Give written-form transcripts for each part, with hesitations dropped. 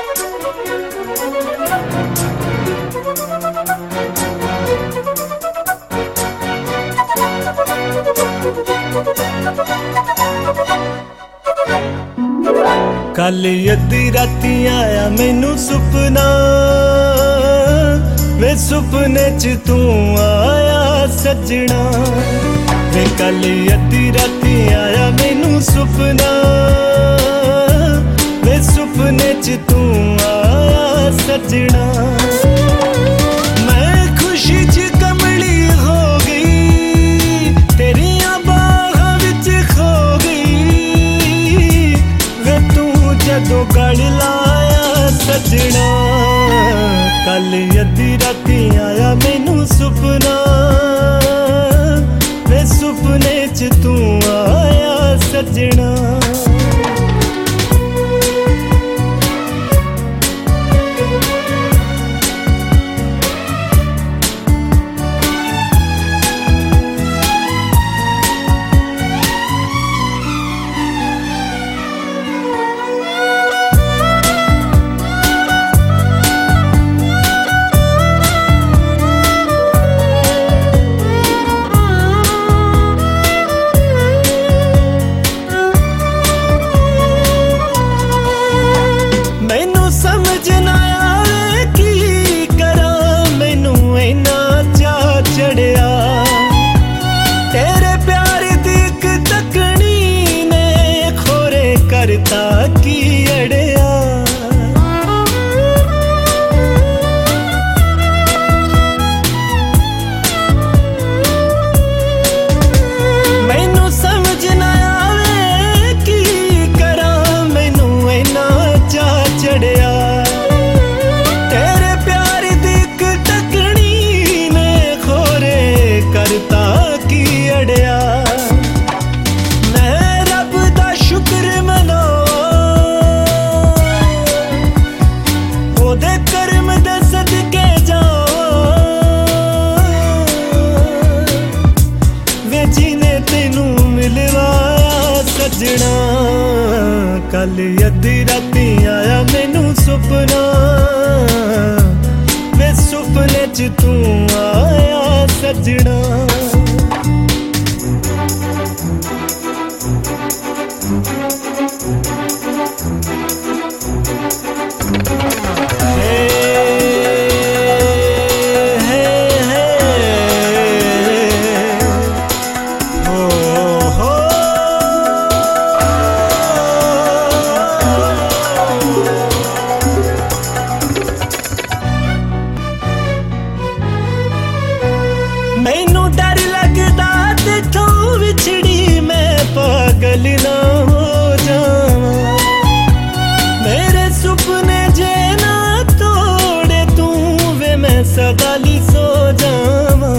कल अद्धी राती आया मैनू सुपना, वे सुपने च तू आया सजना। वे कल अद्धी राती आया मैनू सुपना, वे सुपने च तू आया सजना। मैं खुशी च कमली हो गई, तेरिया बाहां विच खो गई। वे तू जदों गल लाया सजना, कल अद्धी राती आया मैनू सुपना, वे सुपने च तू आया सजना। तेरे प्यार दी इक तकनी ने खोरे करता की अड़िया। मैनू समझ ना आवे की करा, मैनू इन्ना चा चढ़िया। तेरे प्यार दी इक तकनी ने खोरे करता की अड़िया। मैं रब दा शुक्र मना, ओदे करम दे सदके जा। वे जीने तेनू मिलवाया सजना, कल अद्धी राती आया मैनू सुपना, वे सुपने च तू आया सजना। मैनू डर लगदा तेथों विछड़ी, मैं पागल ना हो जावां। मेरे सुपने जे ना तोड़े तू, वे मैं सदा ली सो जावां।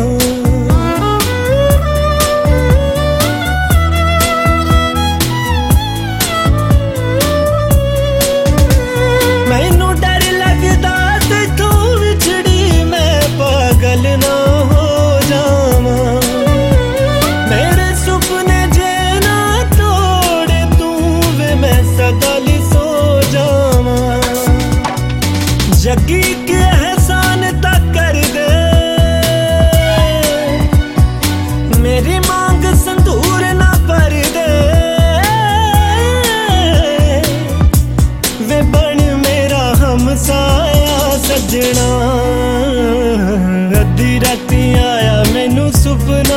मैनू डर लगदा तेथों विछड़ी, मैं पागल ना हो जावां। मेरे सुपने जे ना तोड़े तू, वे मैं सदा ली सो जावां। जगी के एहसान तक कर दे, मेरी मांग संदूर ना भर दे। वे बन मेरा हमसाया सजना, अद्धी राती आया मैनू सुपना,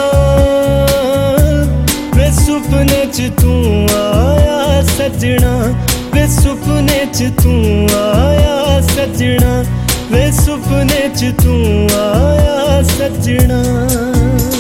वे सुपने च तू आया सजना। वे सुपने च तू आया सजना, वे सुपने च तू आया सजना।